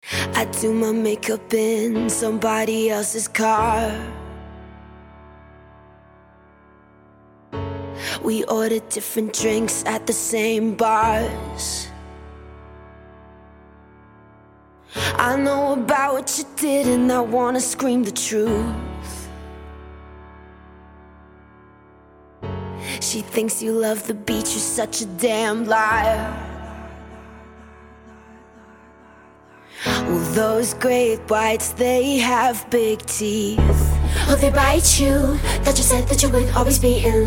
I do my makeup in somebody else's car. We order different drinks at the same bars. I know about what you did and I wanna scream the truth. She thinks you love the beach, you're such a damn liar. Well, those great whites, they have big teeth. Oh, they bite you. That you said that you would always be in